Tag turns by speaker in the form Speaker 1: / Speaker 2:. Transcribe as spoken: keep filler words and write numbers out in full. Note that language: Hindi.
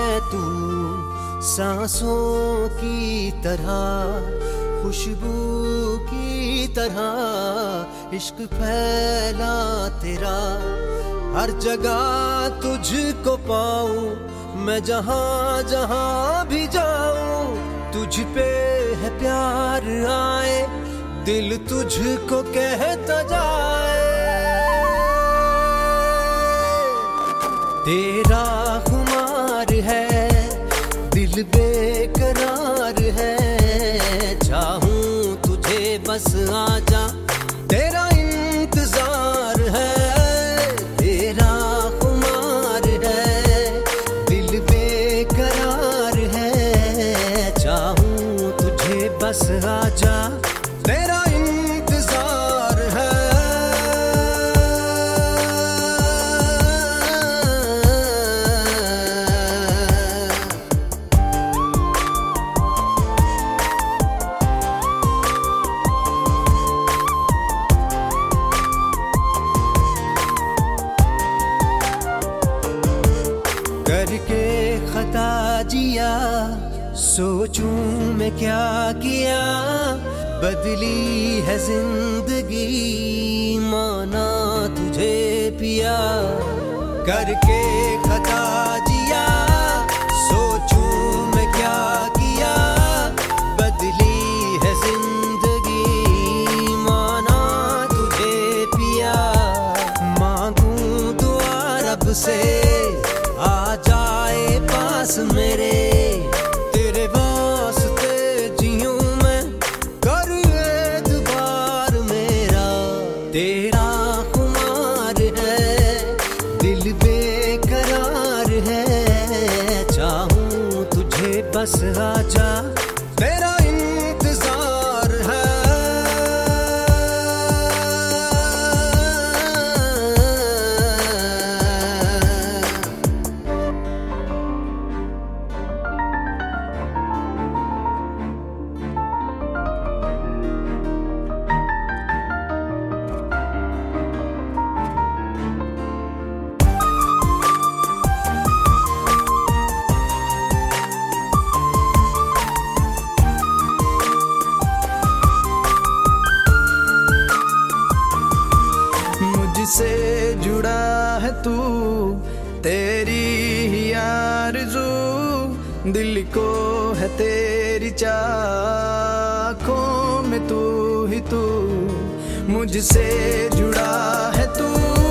Speaker 1: है तू सांसों की तरह, खुशबू की तरह इश्क फैला तेरा। हर जगह तुझको पाऊं मैं, जहां जहां भी जाऊं तुझ पे है प्यार आए, दिल तुझको कहता जाए। तेरा खुमार है, दिल बेकरार है, चाहूं तुझे बस आजा, तेरा इंतजार है। तेरा खुमार है, दिल बेकरार है, चाहूं तुझे बस आजा, तेरा इंतजार है। करके खता जिया, सोचूं मैं क्या किया, बदली है जिंदगी माना तुझे पिया। करके खता जिया, सोचूं मैं क्या किया, बदली है जिंदगी माना तुझे पिया। मांगूं दुआ रब से आ जाए पास मेरे, तेरे वास्ते जियूं मैं, कर एतबार मेरा। तेरा खुमार है, दिल बेकरार है, चाहूं तुझे बस आजा, तेरा इंतजार है।
Speaker 2: मुझसे जुड़ा है तू, तेरी ही आरज़ू, दिल को है तेरी चाखों में तू ही तू। मुझसे जुड़ा है तू,